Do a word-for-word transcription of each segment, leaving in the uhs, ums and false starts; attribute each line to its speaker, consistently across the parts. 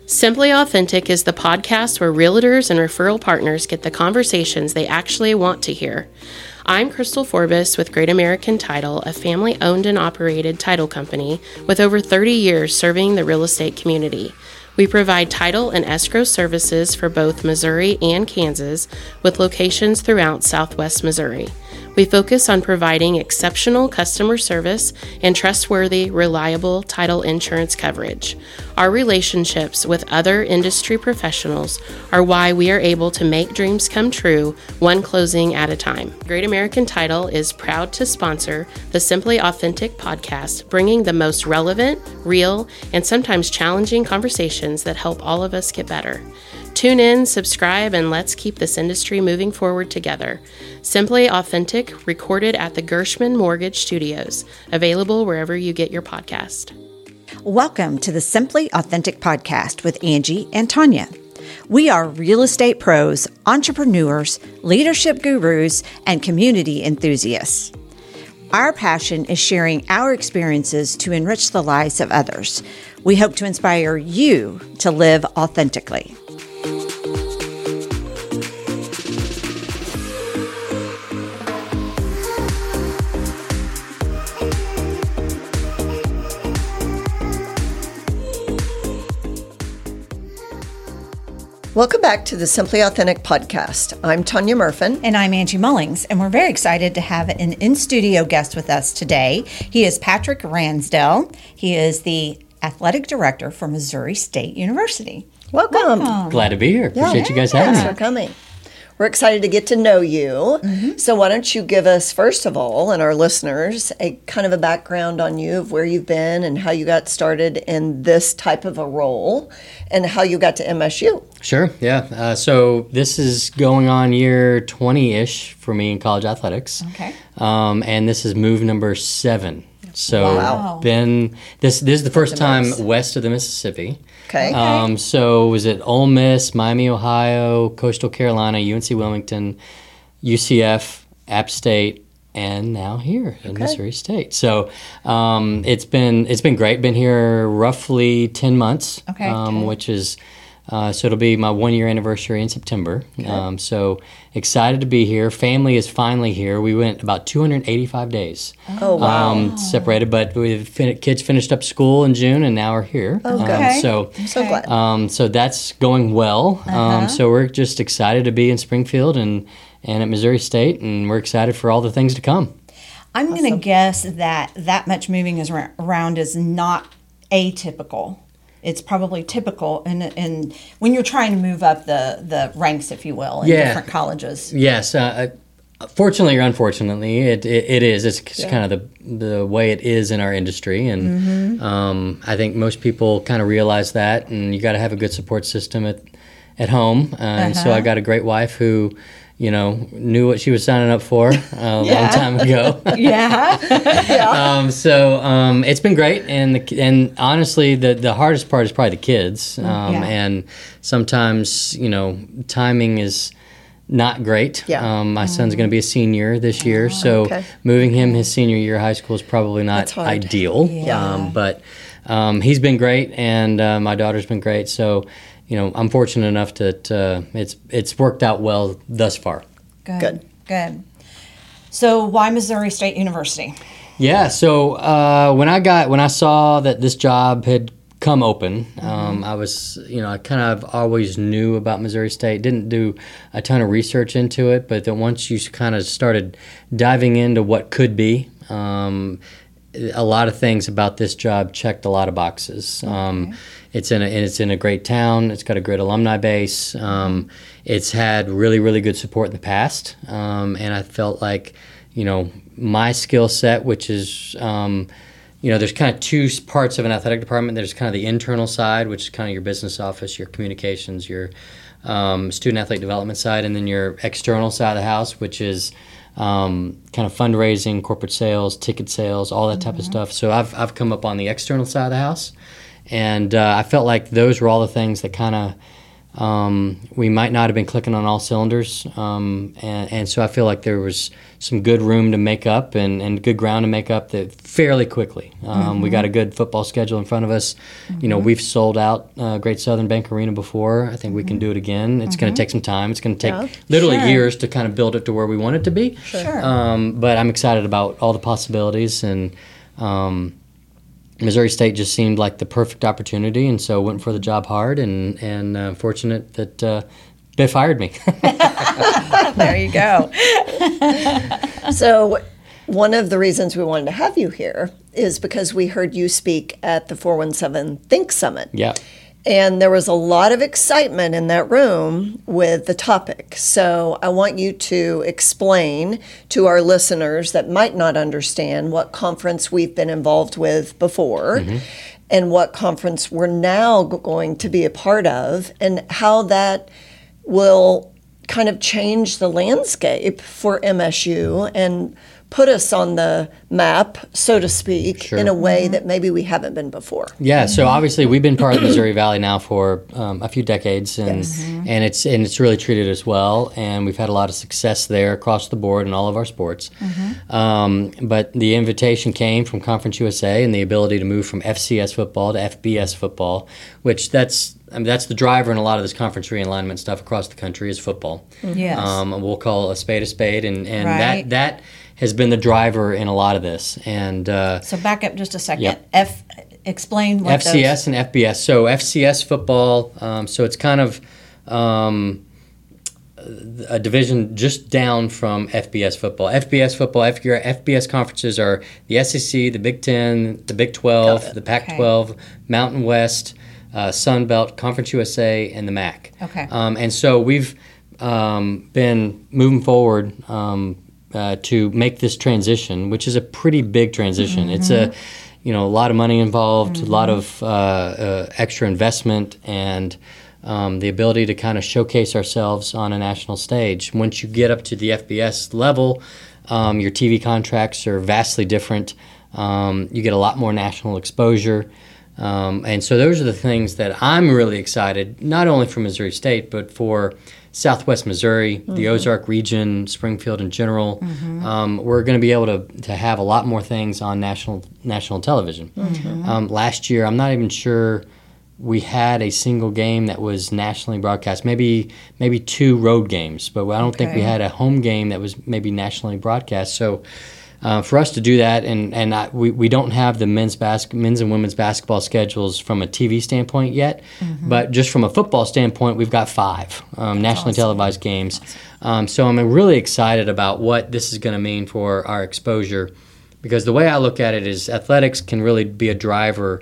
Speaker 1: Simply Authentic is the podcast where realtors and referral partners get the conversations they actually want to hear. I'm Crystal Forbes with Great American Title, a family-owned and operated title company with over thirty years serving the real estate community. We provide title and escrow services for both Missouri and Kansas, with locations throughout Southwest Missouri. We focus on providing exceptional customer service and trustworthy, reliable title insurance coverage. Our relationships with other industry professionals are why we are able to make dreams come true, one closing at a time. Great American Title is proud to sponsor the Simply Authentic podcast, bringing the most relevant, real, and sometimes challenging conversations that help all of us get better. Tune in, subscribe, and let's keep this industry moving forward together. Simply Authentic, recorded at the Gershman Mortgage Studios, available wherever you get your podcast.
Speaker 2: Welcome to the Simply Authentic podcast with Angie and Tanya. We are real estate pros, entrepreneurs, leadership gurus, and community enthusiasts. Our passion is sharing our experiences to enrich the lives of others. We hope to inspire you to live authentically.
Speaker 3: Welcome back to the Simply Authentic podcast. I'm Tanya Murfin.
Speaker 2: And I'm Angie Mullings, and we're very excited to have an in-studio guest with us today. He is Patrick Ransdell. He is the athletic director for Missouri State University.
Speaker 3: Welcome.
Speaker 2: Welcome.
Speaker 4: Glad to be here. Appreciate
Speaker 3: yeah,
Speaker 4: you guys
Speaker 3: yeah.
Speaker 4: having me.
Speaker 3: Thanks for coming. We're excited to get to know you. Mm-hmm. So why don't you give us, first of all, and our listeners, a kind of a background on you, of where you've been and how you got started in this type of a role and how you got to M S U.
Speaker 4: Sure, yeah. Uh, so this is going on year twenty-ish for me in college athletics.
Speaker 2: Okay.
Speaker 4: Um, and this is move number seven. So
Speaker 2: Wow.
Speaker 4: been this this is the first
Speaker 3: The
Speaker 4: time
Speaker 3: most.
Speaker 4: west of the Mississippi.
Speaker 3: Okay.
Speaker 4: Um, so was it Ole Miss, Miami, Ohio, Coastal Carolina, U N C Wilmington, U C F, App State, and now here in
Speaker 3: Okay.
Speaker 4: Missouri State. So um, it's been it's been great. Been here roughly ten months,
Speaker 2: Okay.
Speaker 4: um,
Speaker 2: Okay.
Speaker 4: which is uh, so it'll be my one year anniversary in September. Um, so excited to be here. Family is finally here. We went about two hundred eighty-five days.
Speaker 3: Oh, wow.
Speaker 4: Um, separated, but we fin- kids finished up school in June, and now we're here.
Speaker 3: Oh, good.
Speaker 4: Um,
Speaker 2: Okay.
Speaker 4: so.
Speaker 3: I'm so glad.
Speaker 4: Um, so that's going well.
Speaker 2: Uh-huh.
Speaker 4: Um, so we're just excited to be in Springfield and, and at Missouri State, and we're excited for all the things to come.
Speaker 2: I'm going to guess that that much moving is ra- around is not atypical. It's probably typical, and and when you're trying to move up the, the ranks, if you will, in
Speaker 4: Yeah.
Speaker 2: different colleges.
Speaker 4: Yes. Uh, uh, fortunately or unfortunately, it, it, it is. It's
Speaker 3: Yeah.
Speaker 4: kind of the the way it is in our industry, and
Speaker 2: Mm-hmm.
Speaker 4: um, I think most people kind of realize that, and you got to have a good support system at at home. Uh, And so I
Speaker 2: Uh-huh.
Speaker 4: got a great wife who, you know, knew what she was signing up for uh, a
Speaker 2: Yeah.
Speaker 4: long time ago.
Speaker 2: Yeah.
Speaker 4: Um, so um, it's been great, and the, and honestly, the the hardest part is probably the kids, um,
Speaker 2: Yeah.
Speaker 4: and sometimes you know timing is not great.
Speaker 3: Yeah.
Speaker 4: Um, my son's going to be a senior this year, so
Speaker 3: okay.
Speaker 4: moving him his senior year of high school is probably not
Speaker 3: That's hard.
Speaker 4: ideal.
Speaker 2: Yeah.
Speaker 4: Um, but um, he's been great, and uh, my daughter's been great. So you know, I'm fortunate enough that uh, it's it's worked out well thus far.
Speaker 2: Good.
Speaker 3: Good.
Speaker 2: Good. So why Missouri State University?
Speaker 4: Yeah, so uh, when I got when I saw that this job had come open, um, I was you know I kind of always knew about Missouri State. Didn't do a ton of research into it, but then once you kind of started diving into what could be, um, a lot of things about this job checked a lot of boxes. Um, it's in a it's in a great town. It's got a great alumni base. Um, it's had really really good support in the past, um, and I felt like you know my skill set, which is um, you know there's kind of two parts of an athletic department. There's kind of the internal side, which is kind of your business office, your communications, your um, student athlete development side, and then your external side of the house, which is Um, kind of fundraising, corporate sales, ticket sales, all that type
Speaker 2: Mm-hmm.
Speaker 4: of stuff. So I've I've come up on the external side of the house, and uh, I felt like those were all the things that kind of um, we might not have been clicking on all cylinders. Um, and, and so I feel like there was some good room to make up and, and good ground to make up that fairly quickly. Um, mm-hmm. We got a good football schedule in front of us. Mm-hmm. You know, we've sold out uh, Great Southern Bank Arena before. I think mm-hmm. we can do it again. It's mm-hmm. going to take some time. It's going to take yeah. literally sure. years to kind of build it to where we want it to be.
Speaker 2: Sure.
Speaker 4: Um, but I'm excited about all the possibilities, and um, Missouri State just seemed like the perfect opportunity, and so went for the job hard, and and uh, fortunate that uh, Biff hired me.
Speaker 2: There you go.
Speaker 3: So one of the reasons we wanted to have you here is because we heard you speak at the four one seven Think Summit.
Speaker 4: Yeah.
Speaker 3: And there was a lot of excitement in that room with the topic. So I want you to explain to our listeners that might not understand what conference we've been involved with before mm-hmm. and what conference we're now going to be a part of, and how that will kind of change the landscape for M S U and put us on the map, so to speak, sure. in a way mm-hmm. that maybe we haven't been before.
Speaker 4: Yeah, so obviously we've been part of the Missouri Valley now for um, a few decades, and yes. mm-hmm. and it's and it's really treated us well, and we've had a lot of success there across the board in all of our sports. Mm-hmm. Um, but the invitation came from Conference U S A and the ability to move from F C S football to F B S football, which that's I mean, that's the driver in a lot of this conference realignment stuff across the country is football.
Speaker 2: Yes.
Speaker 4: Um, and we'll call a spade a spade, and, and
Speaker 2: right.
Speaker 4: that that has been the driver in a lot of this. And uh,
Speaker 2: so back up just a second.
Speaker 4: Yep.
Speaker 2: F, explain what
Speaker 4: F C S
Speaker 2: those...
Speaker 4: and F B S. So F C S football, um, so it's kind of um, a division just down from F B S football. F B S football, F B S conferences are the S E C, the Big Ten, the Big twelve, the Pac twelve, okay. Mountain West, uh, Sun Belt, Conference U S A, and the M A C.
Speaker 2: Okay.
Speaker 4: Um, and so we've um, been moving forward um, uh, to make this transition, which is a pretty big transition. Mm-hmm. It's a, you know, a lot of money involved, mm-hmm. a lot of uh, uh, extra investment, and um, the ability to kind of showcase ourselves on a national stage. Once you get up to the F B S level, um, your T V contracts are vastly different. Um, you get a lot more national exposure. Um, and so those are the things that I'm really excited, not only for Missouri State, but for Southwest Missouri, mm-hmm. the Ozark region, Springfield in general. Mm-hmm. Um, we're going to be able to, to have a lot more things on national national television. Mm-hmm. Um, last year, I'm not even sure we had a single game that was nationally broadcast. Maybe maybe two road games, but I don't okay. think we had a home game that was maybe nationally broadcast. So uh, for us to do that, and and I, we we don't have the men's bas- men's and women's basketball schedules from a T V standpoint yet, mm-hmm. but just from a football standpoint, we've got five um, nationally awesome. televised games. Awesome. Um, so I'm really excited about what this is going to mean for our exposure, because the way I look at it is athletics can really be a driver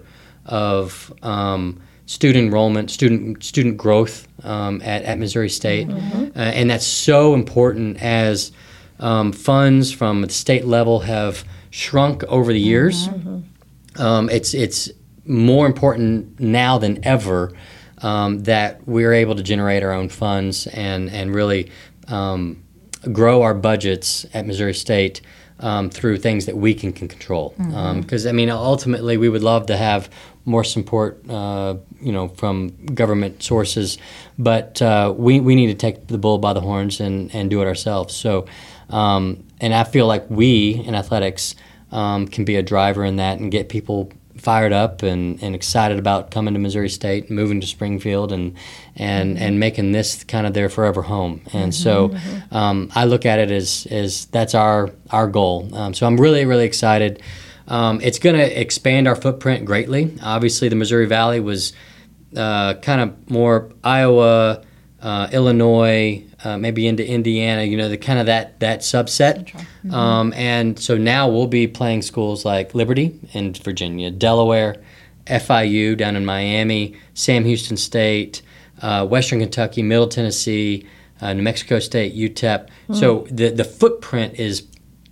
Speaker 4: of um, student enrollment, student student growth um, at, at Missouri State, mm-hmm. uh, and that's so important as um, funds from the state level have shrunk over the years. Mm-hmm. Um, it's it's more important now than ever um, that we're able to generate our own funds and and really um, grow our budgets at Missouri State um, through things that we can, can control. Because mm-hmm. um, I mean, ultimately, we would love to have more support, uh, you know, from government sources, but uh, we we need to take the bull by the horns and, and do it ourselves. So, um, and I feel like we in athletics um, can be a driver in that and get people fired up and, and excited about coming to Missouri State, moving to Springfield, and and mm-hmm. and making this kind of their forever home. And mm-hmm, so, mm-hmm. Um, I look at it as as that's our our goal. Um, so I'm really really excited. Um, it's going to expand our footprint greatly. Obviously, the Missouri Valley was uh, kind of more Iowa, uh, Illinois, uh, maybe into Indiana. You know, the kind of that that subset. Mm-hmm. Um, and so now we'll be playing schools like Liberty in Virginia, Delaware, F I U down in Miami, Sam Houston State, uh, Western Kentucky, Middle Tennessee, uh, New Mexico State, U T E P. Mm-hmm. So the the footprint is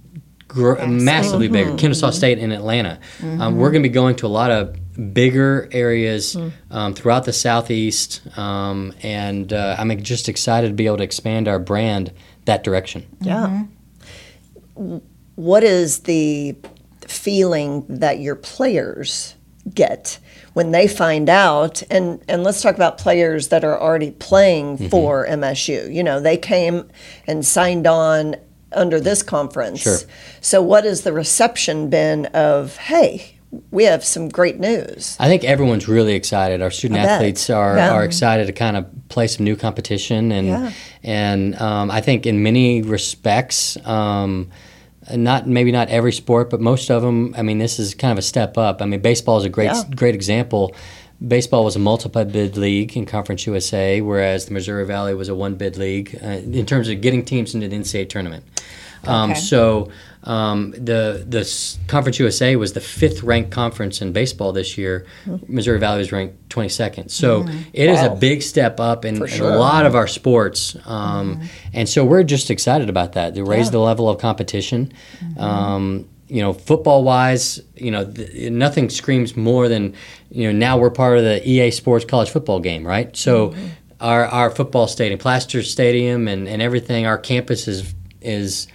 Speaker 4: Gr- massively bigger. Mm-hmm. Kennesaw State and Atlanta. Mm-hmm. Um, we're going to be going to a lot of bigger areas mm-hmm. um, throughout the Southeast, um, and uh, I'm just excited to be able to expand our brand that direction.
Speaker 3: Yeah. Mm-hmm. What is the feeling that your players get when they find out. And, and let's talk about players that are already playing mm-hmm. for M S U. You know, they came and signed on under this conference.
Speaker 4: Sure.
Speaker 3: So what has the reception been of, hey, we have some great news?
Speaker 4: I think everyone's really excited. Our student
Speaker 3: I
Speaker 4: athletes are,
Speaker 3: yeah.
Speaker 4: are excited to kind of play some new competition. And,
Speaker 3: yeah.
Speaker 4: and um, I think in many respects, um, not maybe not every sport, but most of them, I mean, this is kind of a step up. I mean, baseball is a great
Speaker 3: yeah. great
Speaker 4: example. Baseball was a multi-bid league in Conference U S A, whereas the Missouri Valley was a one-bid league uh, in terms of getting teams into the N C double A tournament. Um,
Speaker 2: Okay.
Speaker 4: So um, the the s- Conference U S A was the fifth ranked conference in baseball this year. Mm-hmm. Missouri Valley was ranked twenty-second. So mm-hmm. it wow. is a big step up in,
Speaker 3: For
Speaker 4: in
Speaker 3: sure.
Speaker 4: a lot of our sports. Um, mm-hmm. And so we're just excited about that, to raise
Speaker 3: Yeah.
Speaker 4: the level of competition.
Speaker 3: Mm-hmm.
Speaker 4: Um, you know, football-wise, you know, th- nothing screams more than, you know, now we're part of the E A Sports college football game, right? So mm-hmm. our our football stadium, Plaster Stadium and, and everything, our campus is is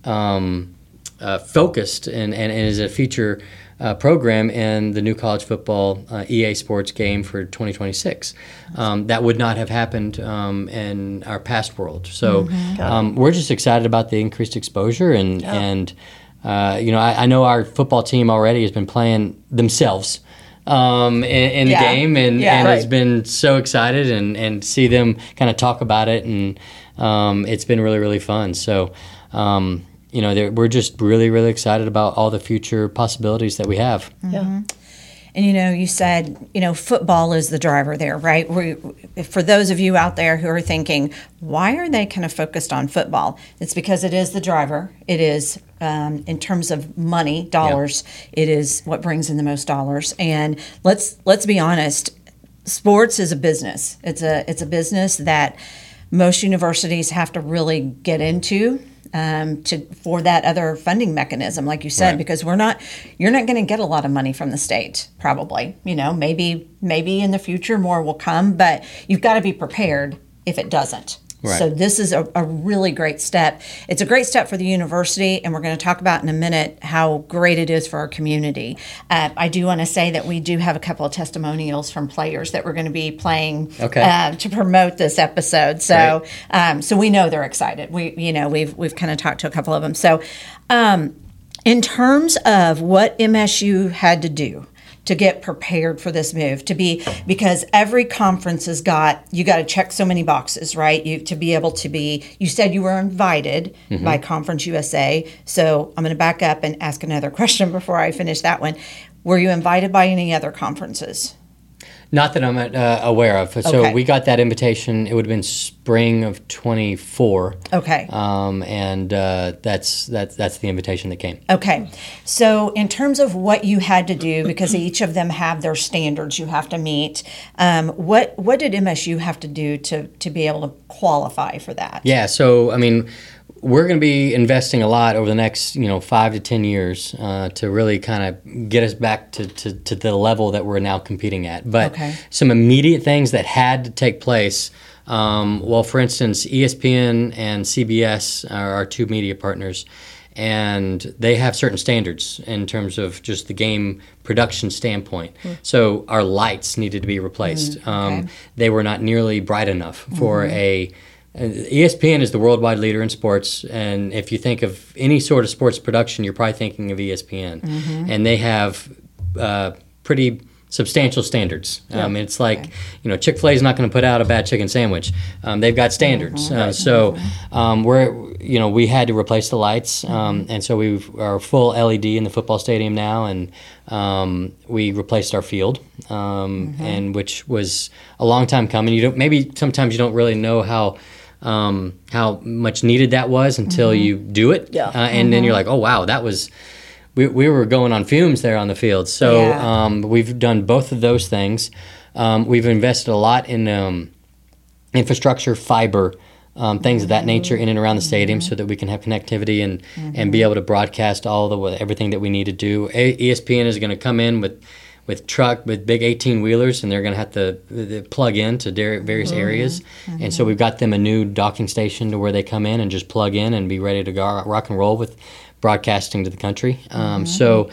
Speaker 4: um, uh, focused and, and, and is a feature uh, program in the new college football uh, E A Sports game for twenty twenty-six. Um, that would not have happened um, in our past world. So
Speaker 3: Mm-hmm.
Speaker 4: um, we're just excited about the increased exposure and
Speaker 3: Yeah.
Speaker 4: and uh, you know I, I know our football team already has been playing themselves um, in, in
Speaker 2: Yeah.
Speaker 4: the game and,
Speaker 2: Yeah.
Speaker 4: and
Speaker 3: Right.
Speaker 4: has been so excited and, and see them kind of talk about it and um, it's been really really fun. So um, you know they're- we're just really really excited about all the future possibilities that we have.
Speaker 3: Yeah.
Speaker 2: And you know, you said, you know, football is the driver there, right? We, for those of you out there who are thinking, why are they kind of focused on football? It's because it is the driver. It is, um, in terms of money, dollars, it is what brings in the most dollars. And let's let's be honest, sports is a business. It's a it's a business that most universities have to really get into. Um, to for that other funding mechanism, like you said,
Speaker 4: Right.
Speaker 2: because we're not, you're not going to get a lot of money from the state, probably. You know, maybe maybe in the future more will come, but you've got to be prepared if it doesn't.
Speaker 4: Right.
Speaker 2: So this is a, a really great step. It's a great step for the university, and we're going to talk about in a minute how great it is for our community. Uh, I do want to say that we do have a couple of testimonials from players that we're going to be playing
Speaker 4: Okay.
Speaker 2: uh, to promote this episode. So, um, so we know they're excited. We, you know, we've we've kind of talked to a couple of them. So, um, in terms of what M S U had to do to get prepared for this move, to be, because every conference has got, you got to check so many boxes, right? You to be able to be, you said you were invited mm-hmm. by Conference U S A. So I'm going to back up and ask another question before I finish that one. Were you invited by any other conferences?
Speaker 4: Not that I'm uh, aware of. So
Speaker 2: Okay.
Speaker 4: we got that invitation. It would have been spring of twenty-four.
Speaker 2: Okay.
Speaker 4: Um, and uh, that's that's that's the invitation that came.
Speaker 2: Okay. So in terms of what you had to do, because each of them have their standards you have to meet, um, what what did M S U have to do to, to be able to qualify for that?
Speaker 4: Yeah. So I mean, we're going to be investing a lot over the next, you know, five to ten years uh, to really kind of get us back to, to, to the level that we're now competing at. But
Speaker 2: Okay.
Speaker 4: some immediate things that had to take place. Um, well, for instance, E S P N and C B S are our two media partners, and they have certain standards in terms of just the game production standpoint. Mm. So our lights needed to be replaced. Mm, okay. um, they were not nearly bright enough for mm-hmm. a E S P N is the worldwide leader in sports, and if you think of any sort of sports production, you're probably thinking of E S P N. Mm-hmm. And they have uh, pretty substantial standards. Yeah. Um, it's like, okay. you know, Chick-fil-A is not going to put out a bad chicken sandwich. Um, they've got standards. Mm-hmm. Uh, so um, we're, you know, we had to replace the lights, um, and so we are full L E D in the football stadium now, and um, we replaced our field, um, mm-hmm. and which was a long time coming. You don't maybe sometimes you don't really know how. Um, how much needed that was until mm-hmm. you do it,
Speaker 3: yeah.
Speaker 4: uh, and
Speaker 3: mm-hmm.
Speaker 4: then you're like, oh wow, that was we we were going on fumes there on the field. So
Speaker 2: yeah.
Speaker 4: um, we've done both of those things. Um, we've invested a lot in um, infrastructure, fiber, um, things mm-hmm. of that nature in and around the stadium, mm-hmm. so that we can have connectivity and mm-hmm. and be able to broadcast all the everything that we need to do. A- E S P N is going to come in with. with truck, with big eighteen-wheelers, and they're going to have to uh, plug in to various mm-hmm. areas. Mm-hmm. And so we've got them a new docking station to where they come in and just plug in and be ready to go rock and roll with broadcasting to the country. Um, mm-hmm. So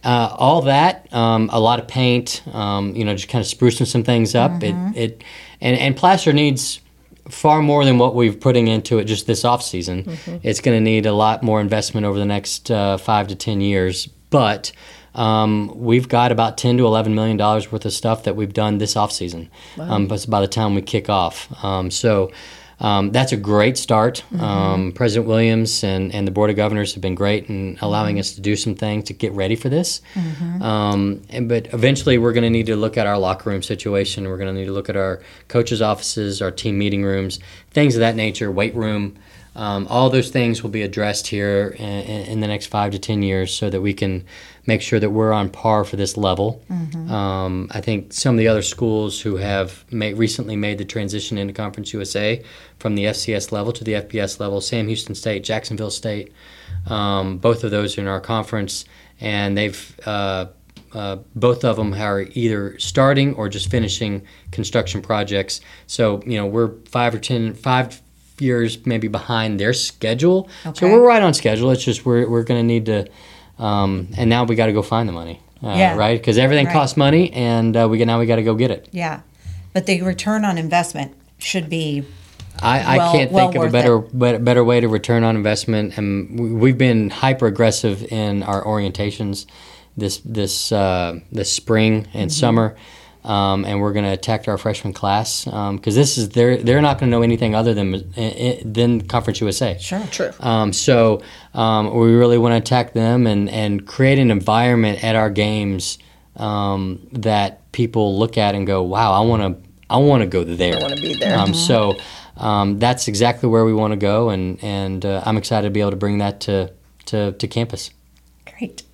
Speaker 4: uh, all that, um, a lot of paint, um, you know, just kind of sprucing some things up. Mm-hmm. It, it, and, and plaster needs far more than what we're putting into it just this off season. Mm-hmm. It's going to need a lot more investment over the next uh, five to ten years. But um, we've got about ten to eleven million dollars worth of stuff that we've done this off season. Wow. Um, but by the time we kick off, um, so. Um, that's a great start. Mm-hmm. Um, President Williams and, and the Board of Governors have been great in allowing mm-hmm. us to do some things to get ready for this. Mm-hmm. Um, and, but eventually we're going to need to look at our locker room situation. We're going to need to look at our coaches' offices, our team meeting rooms, things of that nature, weight room. Um, all those things will be addressed here in, in the next five to ten years so that we can make sure that we're on par for this level. Mm-hmm. Um, I think some of the other schools who have made, recently made the transition into Conference U S A from the F C S level to the F B S level, Sam Houston State, Jacksonville State, um, both of those are in our conference, and they've uh, uh, both of them are either starting or just finishing construction projects. So, you know, we're five or ten, five years maybe behind their schedule. Okay. So we're right on schedule. It's just we're we're going to need to, um, and now we got to go find the money, uh, yeah. right? Because everything right. costs money, and uh, we get, now we got to go get it.
Speaker 2: Yeah, but the return on investment should be.
Speaker 4: I,
Speaker 2: well,
Speaker 4: I can't
Speaker 2: well
Speaker 4: think of a better it. better way to return on investment, and we've been hyper aggressive in our orientations this this uh, this spring and mm-hmm. summer. Um, and we're going to attack our freshman class because um, this is they're they're not going to know anything other than than Conference U S A.
Speaker 2: Sure, true.
Speaker 4: Um, so um, we really want to attack them and, and create an environment at our games um, that people look at and go, "Wow, I want to I want to go there.
Speaker 3: I want to be there."
Speaker 4: Um,
Speaker 3: mm-hmm.
Speaker 4: So um, that's exactly where we want to go, and and uh, I'm excited to be able to bring that to to, to campus.
Speaker 2: Great.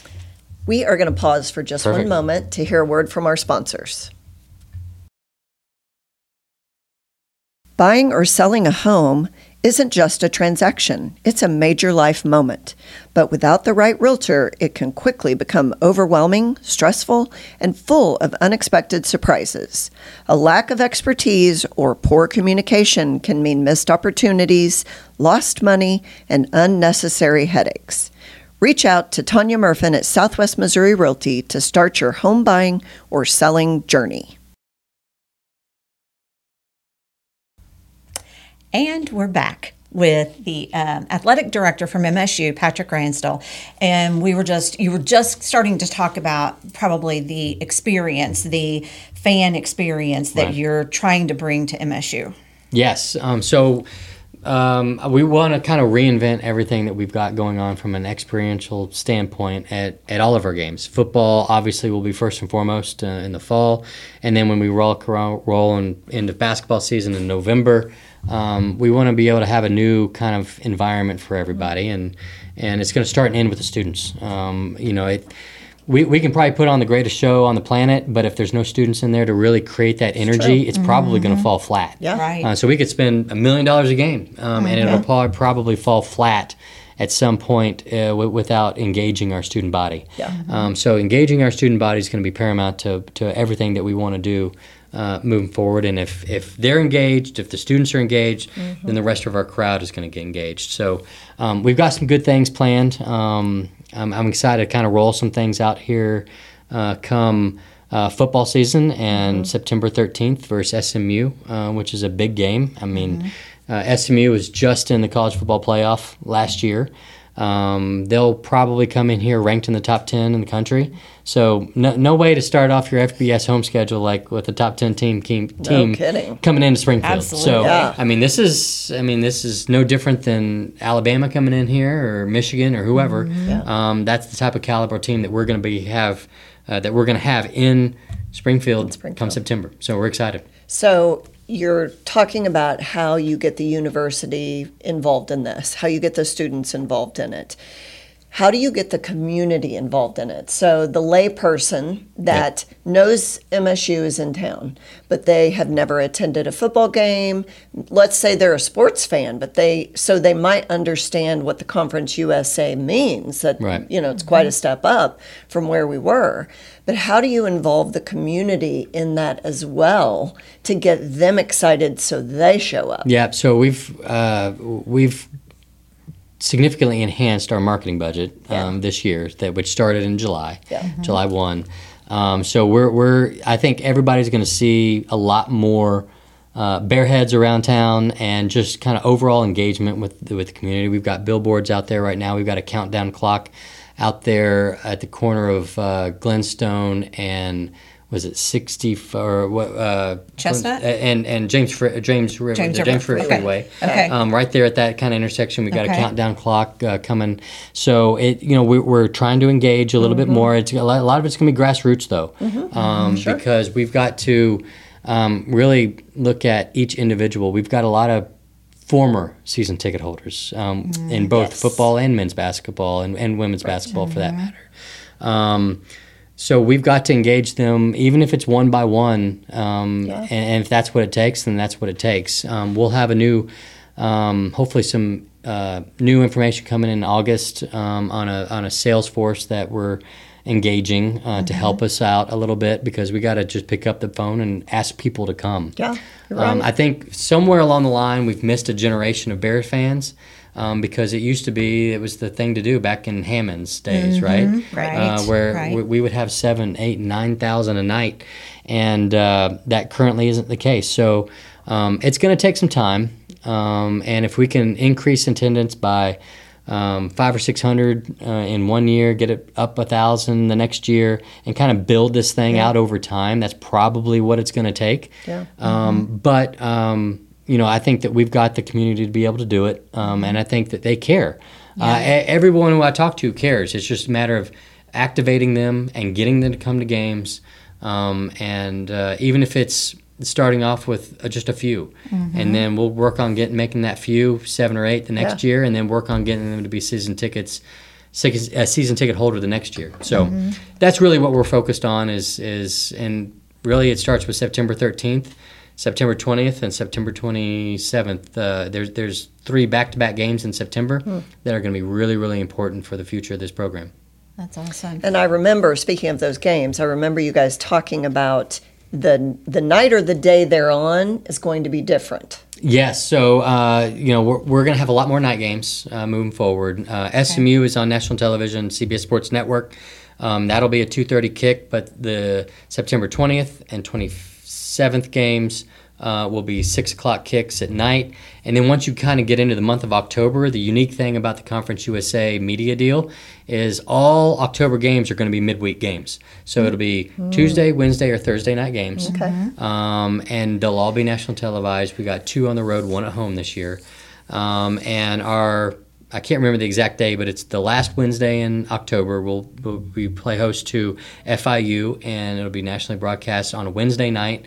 Speaker 3: We are going to pause for just
Speaker 4: Perfect.
Speaker 3: one moment to hear a word from our sponsors. Buying or selling a home isn't just a transaction. It's a major life moment. But without the right realtor, it can quickly become overwhelming, stressful, and full of unexpected surprises. A lack of expertise or poor communication can mean missed opportunities, lost money, and unnecessary headaches. Reach out to Tanya Murfin at Southwest Missouri Realty to start your home buying or selling journey.
Speaker 2: And we're back with the um, athletic director from M S U, Patrick Ransdell, and we were just you were just starting to talk about probably the experience, the fan experience that right. you're trying to bring to M S U.
Speaker 4: Yes. Um, so. Um, we want to kind of reinvent everything that we've got going on from an experiential standpoint at, at all of our games. Football, obviously, will be first and foremost uh, in the fall. And then when we roll, roll in, into basketball season in November, um, we want to be able to have a new kind of environment for everybody. And, and it's going to start and end with the students. Um, you know, it... We we can probably put on the greatest show on the planet, but if there's no students in there to really create that energy, it's, it's probably mm-hmm. going to fall flat.
Speaker 3: Yeah,
Speaker 2: right.
Speaker 4: Uh, so we could spend a million dollars a game, um, mm-hmm. and it'll probably, probably fall flat at some point uh, w- without engaging our student body.
Speaker 3: Yeah. Mm-hmm.
Speaker 4: Um, so engaging our student body is going to be paramount to to everything that we want to do uh, moving forward. And if if they're engaged, if the students are engaged, mm-hmm. then the rest of our crowd is going to get engaged. So um, we've got some good things planned. Um, I'm, I'm excited to kind of roll some things out here uh, come uh, football season and mm-hmm. September thirteenth versus S M U, uh, which is a big game. I mean, mm-hmm. uh, S M U was just in the college football playoff last year. Um, they'll probably come in here ranked in the top ten in the country. So no, no way to start off your F B S home schedule like with a top ten team team, team
Speaker 3: no
Speaker 4: coming into Springfield.
Speaker 2: Absolutely.
Speaker 4: So
Speaker 3: yeah.
Speaker 4: I mean, this is I mean this is no different than Alabama coming in here or Michigan or whoever.
Speaker 3: Mm-hmm. Yeah.
Speaker 4: Um, that's the type of caliber team that we're going to be have uh, that we're going to have in Springfield, in Springfield come September. So we're excited.
Speaker 3: So you're talking about how you get the university involved in this, how you get the students involved in it. How do you get the community involved in it? So the lay person that yep. knows M S U is in town, but they have never attended a football game. Let's say they're a sports fan, but they so they might understand what the Conference U S A means. That
Speaker 4: right.
Speaker 3: you know, it's quite a step up from where we were. But how do you involve the community in that as well to get them excited so they show up?
Speaker 4: Yeah. So we've uh, we've. significantly enhanced our marketing budget um,
Speaker 3: Yeah.
Speaker 4: this year, that which started in July,
Speaker 3: Yeah. Mhm.
Speaker 4: July one. Um, so we're we're I think everybody's going to see a lot more uh, bare heads around town, and just kind of overall engagement with the, with the community. We've got billboards out there right now. We've got a countdown clock out there at the corner of uh, Glenstone and was it sixty or what? Uh,
Speaker 2: Chestnut?
Speaker 4: and and James Fr- James River,
Speaker 2: James
Speaker 4: the
Speaker 2: River.
Speaker 4: James River
Speaker 2: Okay.
Speaker 4: Freeway.
Speaker 2: Okay.
Speaker 4: Um, right there at that kind of intersection, we got
Speaker 2: Okay.
Speaker 4: a countdown clock uh, coming. So it, you know, we, we're trying to engage a little
Speaker 3: Mm-hmm.
Speaker 4: bit more. It's a lot, a lot of it's going to be grassroots though, um,
Speaker 3: Sure.
Speaker 4: because we've got to um, really look at each individual. We've got a lot of former season ticket holders um, in both
Speaker 2: yes.
Speaker 4: football and men's basketball and, and women's basketball for that matter. Um, so we've got to engage them, even if it's one by one, um,
Speaker 3: Yeah.
Speaker 4: and, and if that's what it takes, then that's what it takes. Um, we'll have a new, um, hopefully some uh, new information coming in August um, on a on a sales force that we're engaging uh, to help us out a little bit, because we got to just pick up the phone and ask people to come.
Speaker 3: Yeah, you're
Speaker 4: Um,
Speaker 3: right.
Speaker 4: I think somewhere along the line we've missed a generation of Bears fans. Um, because it used to be, it was the thing to do back in Hammond's days, right?
Speaker 2: Right,
Speaker 4: Uh, where
Speaker 2: right.
Speaker 4: we, we would have seven, eight, nine thousand a night, and uh, that currently isn't the case. So um, it's going to take some time, um, and if we can increase attendance by um, five or six hundred uh, in one year, get it up a thousand the next year, and kind of build this thing out over time, that's probably what it's going to take.
Speaker 3: Yeah.
Speaker 4: Um, But um, you know, I think that we've got the community to be able to do it, um, and I think that they care. Uh, e- everyone who I talk to cares. It's just a matter of activating them and getting them to come to games, um, and uh, even if it's starting off with uh, just a few, and then we'll work on getting making that few seven or eight the next
Speaker 3: Yeah.
Speaker 4: year, and then work on getting them to be season tickets. A season ticket holder the next year. So that's really what we're focused on. Is is and really it starts with September thirteenth. September twentieth and September twenty-seventh. Uh, there's there's three back-to-back games in September that are going to be really, really important for the future of this program.
Speaker 2: That's awesome.
Speaker 3: And I remember, speaking of those games, I remember you guys talking about the the night or the day they're on is going to be different.
Speaker 4: Yes, so uh, you know we're, we're going to have a lot more night games uh, moving forward. Uh, S M U is on national television, C B S Sports Network. Um, that'll be a two thirty kick, but the September twentieth and twenty-seventh games uh, will be six o'clock kicks at night. And then once you kind of get into the month of October, the unique thing about the Conference U S A media deal is all October games are going to be midweek games. So it'll be Tuesday, Wednesday, or Thursday night games.
Speaker 3: Okay.
Speaker 4: Um, and they'll all be national televised. We got two on the road, one at home this year. Um, and our, I can't remember the exact day, but it's the last Wednesday in October. We'll, we'll we play host to F I U, and it'll be nationally broadcast on a Wednesday night.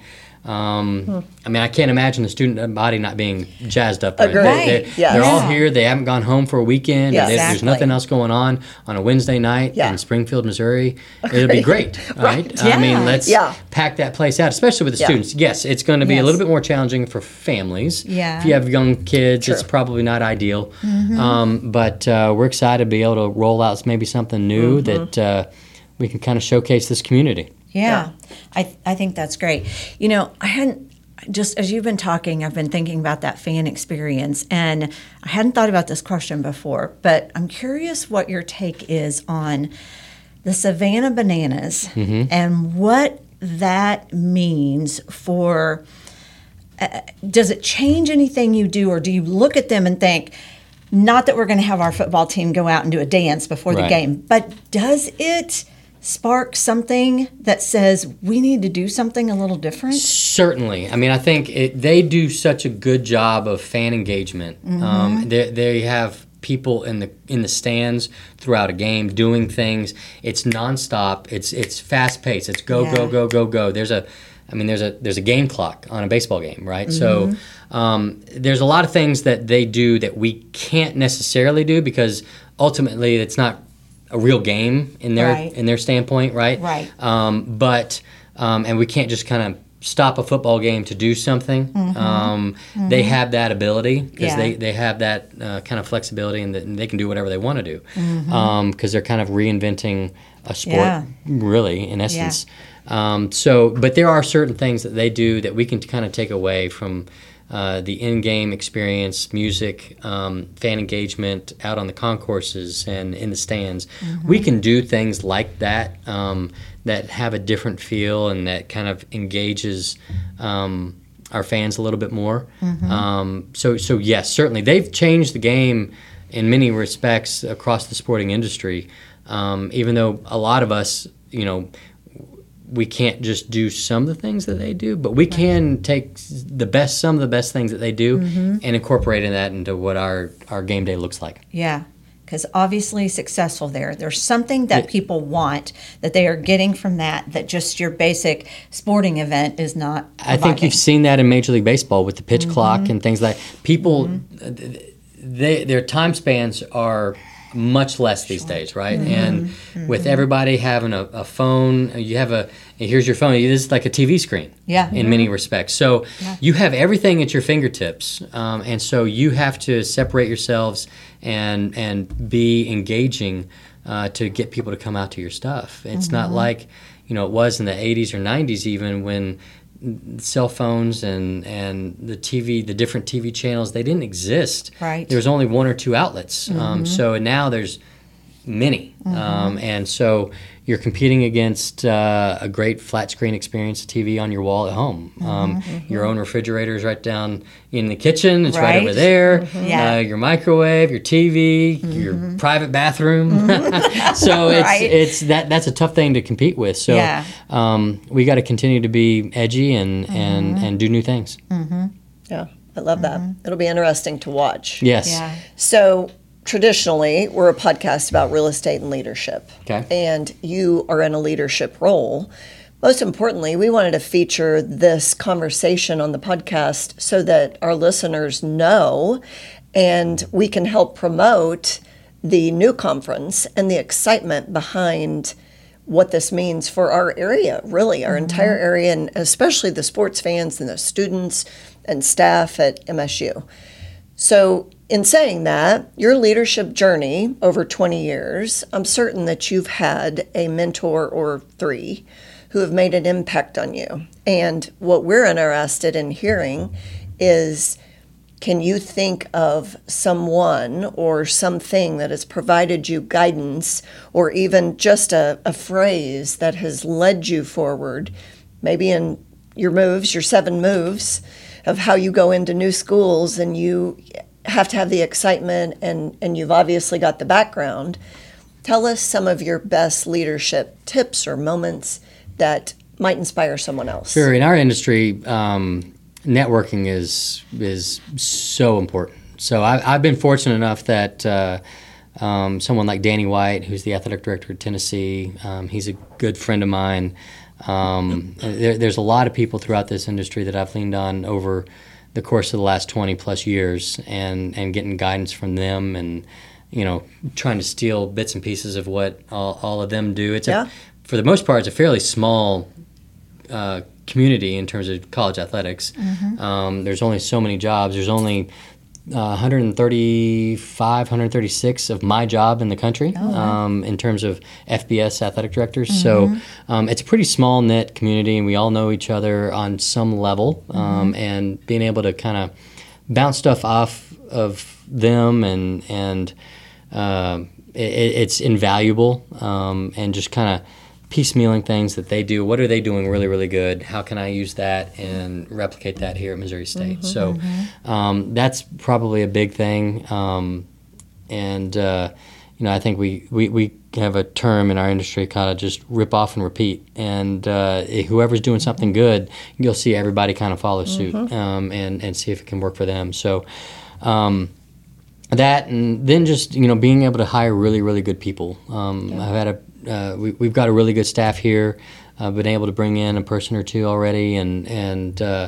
Speaker 4: Um, I mean, I can't imagine the student body not being jazzed up.
Speaker 3: Agreed.
Speaker 4: They, they,
Speaker 3: Yes.
Speaker 4: They're all
Speaker 2: Yeah.
Speaker 4: here. They haven't gone home for a weekend.
Speaker 3: Yeah.
Speaker 4: They- There's
Speaker 2: Exactly.
Speaker 4: nothing else going on on a Wednesday night
Speaker 3: Yeah.
Speaker 4: in Springfield, Missouri. It'll be great, right?
Speaker 2: Yeah.
Speaker 4: I mean, let's
Speaker 3: Yeah.
Speaker 4: pack that place out, especially with the
Speaker 3: Yeah.
Speaker 4: students. Yes, it's going to be
Speaker 2: Yes.
Speaker 4: a little bit more challenging for families.
Speaker 2: Yeah.
Speaker 4: If you have young kids, it's
Speaker 3: True.
Speaker 4: probably not ideal. Um, but uh, we're excited to be able to roll out maybe something new that uh, we can kind of showcase this community.
Speaker 2: Yeah, I I think that's great. You know, I hadn't just as you've been talking, I've been thinking about that fan experience, and I hadn't thought about this question before, but I'm curious what your take is on the Savannah Bananas and what that means for. Uh, does it change anything you do, or do you look at them and think, not that we're going to have our football team go out and do a dance before the
Speaker 4: Right.
Speaker 2: game, but does it spark something that says we need to do something a little different?
Speaker 4: Certainly. I mean, I think it, they do such a good job of fan engagement. Um, they, they have people in the in the stands throughout a game doing things. It's nonstop. It's it's fast paced. It's go
Speaker 2: Yeah.
Speaker 4: go go go go. There's a I mean, there's a there's a game clock on a baseball game, right? So um, there's a lot of things that they do that we can't necessarily do because ultimately it's not a real game in their
Speaker 2: Right.
Speaker 4: in their standpoint, right?
Speaker 2: Right.
Speaker 4: Um, but um, and we can't just kind of stop a football game to do something. Um, They have that ability because
Speaker 2: Yeah.
Speaker 4: they, they have that uh, kind of flexibility and, that, and they can do whatever they want to do because they're kind of reinventing a sport,
Speaker 2: Yeah.
Speaker 4: really, in essence. Um, so, but there are certain things that they do that we can kind of take away from uh, the in-game experience, music, um, fan engagement out on the concourses and in the stands. Mm-hmm. We can do things like that um, that have a different feel and that kind of engages um, our fans a little bit more. Mm-hmm. Um, so, so yes, certainly they've changed the game in many respects across the sporting industry. Um, even though a lot of us, you know, we can't just do some of the things that they do, but we right. can take the best, some of the best things that they do, mm-hmm. and incorporate that into what our, our game day looks like.
Speaker 2: Yeah, because obviously successful there. There's something that yeah. people want that they are getting from that that just your basic sporting event is not providing.
Speaker 4: I think you've seen that in Major League Baseball with the pitch mm-hmm. clock and things like that. People, mm-hmm. they, their time spans are much less these sure. days, right? Mm-hmm. And mm-hmm. with everybody having a, a phone, you have a, here's your phone, this is like a T V screen
Speaker 2: yeah.
Speaker 4: in
Speaker 2: mm-hmm.
Speaker 4: many respects. So yeah. you have everything at your fingertips, um, and so you have to separate yourselves and and be engaging uh, to get people to come out to your stuff. It's mm-hmm. not like, you know, it was in the eighties or nineties even when cell phones and, and the T V, the different T V channels, they didn't exist.
Speaker 2: Right.
Speaker 4: There was only one or two outlets. Mm-hmm. Um, so now there's many. Mm-hmm. Um, and so you're competing against uh, a great flat screen experience T V on your wall at home. Um, mm-hmm. Your own refrigerator is right down in the kitchen. It's right, right over there. Mm-hmm. Yeah. Uh, your microwave, your T V, mm-hmm. your private bathroom. Mm-hmm. So it's right. it's that that's a tough thing to compete with. So yeah. um, we got to continue to be edgy and, mm-hmm. and, and do new things.
Speaker 3: Mm-hmm. Yeah, I love that. Mm-hmm. It'll be interesting to watch.
Speaker 4: Yes.
Speaker 2: Yeah.
Speaker 3: So traditionally, we're a podcast about real estate and leadership.
Speaker 4: Okay.
Speaker 3: And you are in a leadership role. Most importantly, we wanted to feature this conversation on the podcast so that our listeners know and we can help promote the new conference and the excitement behind what this means for our area, really, our mm-hmm. entire area, and especially the sports fans and the students and staff at M S U. So in saying that, your leadership journey over twenty years, I'm certain that you've had a mentor or three who have made an impact on you. And what we're interested in hearing is, can you think of someone or something that has provided you guidance or even just a, a phrase that has led you forward, maybe in your moves, your seven moves of how you go into new schools and you have to have the excitement and, and you've obviously got the background. Tell us some of your best leadership tips or moments that might inspire someone else.
Speaker 4: Sure. In our industry, um, networking is is so important. So I, I've been fortunate enough that uh, um, someone like Danny White, who's the athletic director at Tennessee, um, he's a good friend of mine. Um, there, there's a lot of people throughout this industry that I've leaned on over the course of the last twenty plus years and, and getting guidance from them and, you know, trying to steal bits and pieces of what all, all of them do. It's yeah. a, for the most part, it's a fairly small uh, community in terms of college athletics. Mm-hmm. Um, there's only so many jobs. There's only uh, one thirty-five, one thirty-six of my job in the country oh, wow. um, in terms of F B S athletic directors. Mm-hmm. So um, it's a pretty small knit community, and we all know each other on some level. Mm-hmm. Um, and being able to kind of bounce stuff off of them and and uh, it, it's invaluable. Um, and just kind of piecemealing things that they do. What are they doing really, really good? How can I use that and replicate that here at Missouri State? Mm-hmm, so mm-hmm. Um, that's probably a big thing. Um, and, uh, you know, I think we, we, we have a term in our industry kind of just rip off and repeat. And uh, whoever's doing something good, you'll see everybody kind of follow suit mm-hmm. um, and, and see if it can work for them. So um, that, and then just, you know, being able to hire really, really good people. Um, yeah. I've had a Uh, we, we've got a really good staff here. I've been able to bring in a person or two already, and and uh,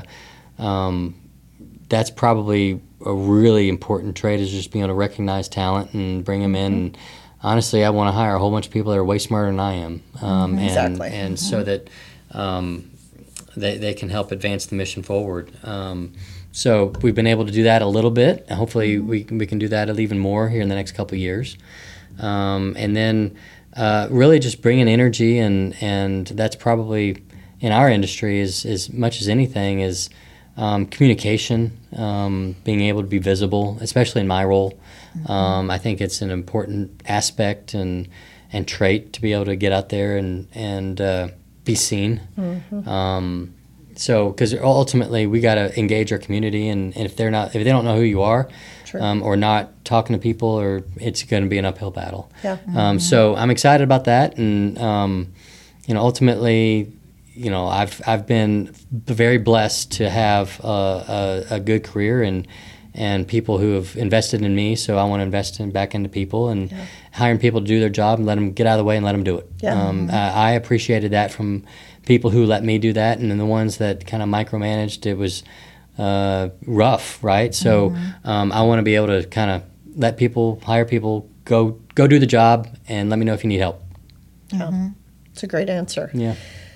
Speaker 4: um, that's probably a really important trait is just being able to recognize talent and bring them in. And honestly, I want to hire a whole bunch of people that are way smarter than I am, um, and,
Speaker 3: exactly.
Speaker 4: and mm-hmm. so that um, they they can help advance the mission forward. Um, so we've been able to do that a little bit, and hopefully mm-hmm. we can, we can do that even more here in the next couple of years, um, and then. Uh, really just bringing energy, and, and that's probably in our industry is as much as anything is um, communication, um, being able to be visible, especially in my role. Mm-hmm. Um, I think it's an important aspect and and trait to be able to get out there and and uh, be seen. Mm-hmm. Um, so, because ultimately we got to engage our community, and, and if they're not, if they don't know who you are, um, or not talking to people, or it's going to be an uphill battle.
Speaker 3: Yeah.
Speaker 4: Mm-hmm. Um, so I'm excited about that, and um, you know, ultimately, you know, I've I've been very blessed to have a, a, a good career and. and people who have invested in me, so I want to invest in, back into people and yeah. hiring people to do their job and let them get out of the way and let them do it.
Speaker 3: Yeah.
Speaker 4: Um, uh, I appreciated that from people who let me do that, and then the ones that kind of micromanaged, it was uh, rough, right? So mm-hmm. um, I want to be able to kind of let people, hire people, go go do the job, and let me know if you need help.
Speaker 3: Mm-hmm. It's a great answer.
Speaker 4: Yeah.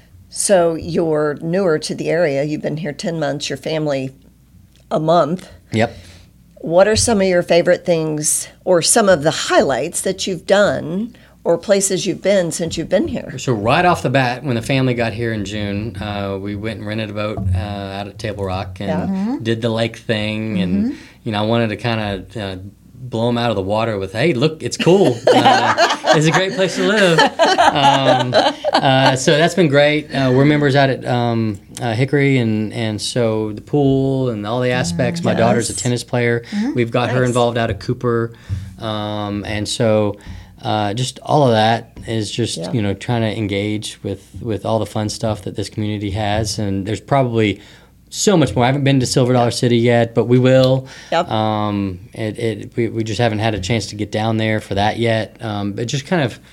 Speaker 3: So you're newer to the area. You've been here ten months, your family a month.
Speaker 4: Yep.
Speaker 3: What are some of your favorite things or some of the highlights that you've done or places you've been since you've been here?
Speaker 4: So right off the bat, when the family got here in June, uh, we went and rented a boat uh, out at Table Rock and
Speaker 3: yeah.
Speaker 4: mm-hmm. did the lake thing. Mm-hmm. And, you know, I wanted to kind of uh, blow them out of the water with, hey, look, it's cool. Uh, it's a great place to live. Um, uh, so that's been great. Uh, we're members out at um, uh, Hickory, and, and so the pool and all the aspects. My
Speaker 3: yes.
Speaker 4: daughter's a tennis player.
Speaker 3: Mm-hmm.
Speaker 4: We've got
Speaker 3: nice.
Speaker 4: her involved out at Cooper. Um, and so uh, just all of that is just, yeah. you know, trying to engage with, with all the fun stuff that this community has. And there's probably so much more. I haven't been to Silver Dollar City yet, but we will.
Speaker 3: Yep.
Speaker 4: Um, it, it, we, we just haven't had a chance to get down there for that yet. Um, but just kind of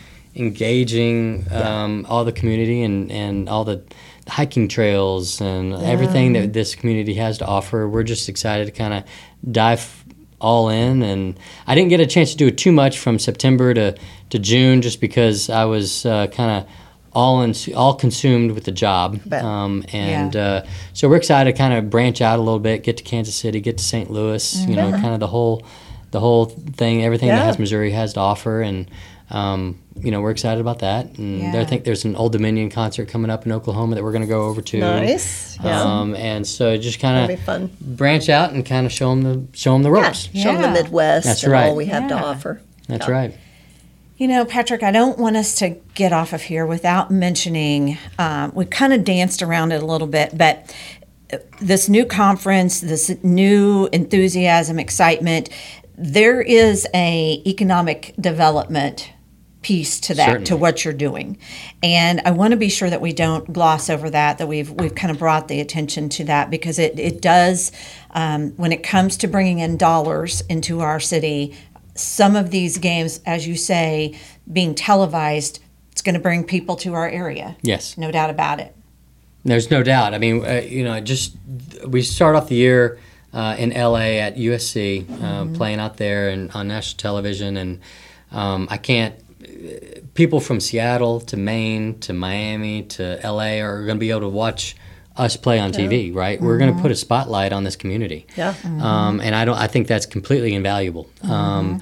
Speaker 4: engaging um, yeah. all the community and, and all the hiking trails and yeah. everything that this community has to offer. We're just excited to kind of dive all in. And I didn't get a chance to do it too much from September to, to June just because I was uh, kind of all in, all consumed with the job. Um, and yeah. uh, so we're excited to kind of branch out a little bit, get to Kansas City, get to Saint Louis, mm-hmm. you know, kind of the whole the whole thing, everything yeah. that has Missouri has to offer. And, um, you know, we're excited about that. And yeah. I think there's an Old Dominion concert coming up in Oklahoma that we're going to go over to.
Speaker 3: Nice. Yeah.
Speaker 4: Um, and so just kind of branch out and kind of show them the, show them the ropes.
Speaker 3: Yeah. Show yeah. them the Midwest
Speaker 4: That's
Speaker 3: and
Speaker 4: right.
Speaker 3: all we have
Speaker 2: yeah.
Speaker 3: to offer.
Speaker 4: That's
Speaker 3: yeah.
Speaker 4: right.
Speaker 2: You know, Patrick, I don't want us to get off of here without mentioning, um, we kind of danced around it a little bit, but this new conference, this new enthusiasm, excitement, there is a economic development piece to that,
Speaker 4: Certainly.
Speaker 2: to what you're doing. And I want to be sure that we don't gloss over that, that we've we've kind of brought the attention to that, because it, it does, um, when it comes to bringing in dollars into our city, some of these games, as you say, being televised, it's going to bring people to our area.
Speaker 4: Yes.
Speaker 2: No doubt about it.
Speaker 4: There's no doubt. I mean, uh, you know, just we start off the year uh, in L A at U S C, uh, mm-hmm. playing out there and on national television, and um, I can't. People from Seattle to Maine to Miami to L A are going to be able to watch us play on T V, right? Mm-hmm. We're going to put a spotlight on this community.
Speaker 3: Yeah. Mm-hmm.
Speaker 4: Um, and I don't. I think that's completely invaluable. Mm-hmm. Um,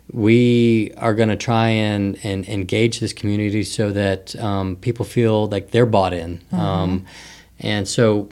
Speaker 4: we are going to try and, and engage this community so that um, people feel like they're bought in. Mm-hmm. Um, and so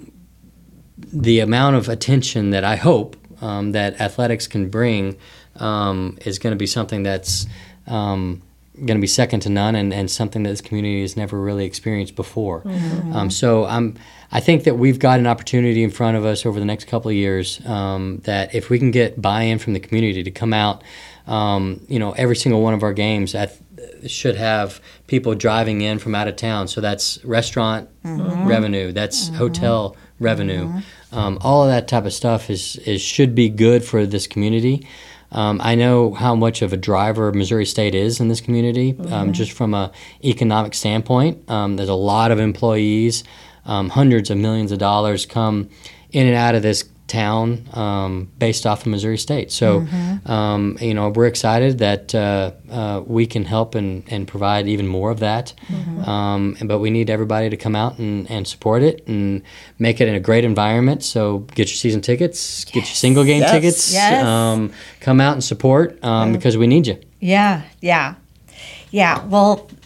Speaker 4: the amount of attention that I hope um, that athletics can bring um, is going to be something that's um, going to be second to none, and, and something that this community has never really experienced before. Mm-hmm. Um, so I'm, I think that we've got an opportunity in front of us over the next couple of years um, that if we can get buy-in from the community to come out, um, you know, every single one of our games at, should have people driving in from out of town. So that's restaurant mm-hmm. revenue, that's mm-hmm. hotel revenue. Mm-hmm. Um, all of that type of stuff is, is should be good for this community. Um, I know how much of a driver Missouri State is in this community, mm-hmm. um, just from an economic standpoint. Um, there's a lot of employees, um, hundreds of millions of dollars come in and out of this town um, based off of Missouri State. So, mm-hmm. um, you know, we're excited that uh, uh, we can help and, and provide even more of that. Mm-hmm. Um, but we need everybody to come out and, and support it and make it in a great environment. So get your season tickets, yes. get your single game
Speaker 3: yes.
Speaker 4: tickets,
Speaker 2: yes.
Speaker 4: um, come out and support um, yeah. because we need you.
Speaker 2: Yeah, yeah. Yeah, well,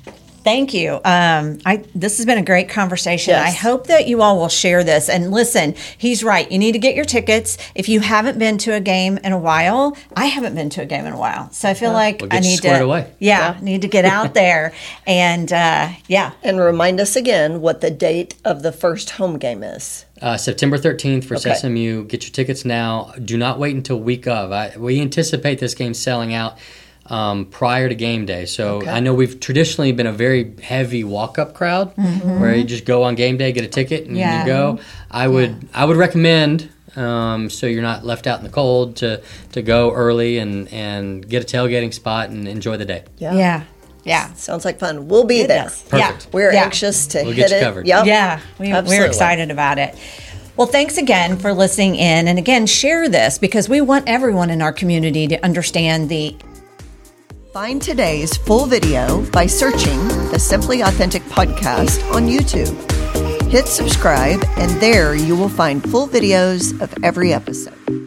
Speaker 2: Thank you. Um, I this has been a great conversation.
Speaker 3: Yes.
Speaker 2: I hope that you all will share this. And listen, he's right. You need to get your tickets. If you haven't been to a game in a while, I haven't been to a game in a while, so I feel like
Speaker 4: We'll get
Speaker 2: I
Speaker 4: you
Speaker 2: need
Speaker 4: squared
Speaker 2: to.
Speaker 4: away.
Speaker 2: Yeah, need to get out there and uh, yeah.
Speaker 3: And remind us again what the date of the first home game is.
Speaker 4: Uh, September thirteenth for
Speaker 3: Okay.
Speaker 4: S M U. Get your tickets now. Do not wait until week of. I, we anticipate this game selling out um, prior to game day. So
Speaker 3: Okay.
Speaker 4: I know we've traditionally been a very heavy walk-up crowd where you just go on game day, get a ticket, and
Speaker 2: Yeah.
Speaker 4: you go. I would I would recommend, um, so you're not left out in the cold, to, to go early and, and get a tailgating spot and enjoy the day.
Speaker 2: Yeah. Yeah.
Speaker 3: Sounds like fun. We'll be there.
Speaker 2: does.
Speaker 4: Perfect.
Speaker 2: Yeah.
Speaker 3: We're
Speaker 2: Yeah.
Speaker 3: anxious to
Speaker 4: We'll
Speaker 3: hit
Speaker 4: get you
Speaker 3: it.
Speaker 4: covered.
Speaker 3: Yep.
Speaker 2: Yeah, we, we're
Speaker 3: Absolutely.
Speaker 2: excited about it. Well, thanks again for listening in. And again, share this because we want everyone in our community to understand the.
Speaker 3: Find today's full video by searching the Simply Authentic podcast on YouTube. Hit subscribe, and there you will find full videos of every episode.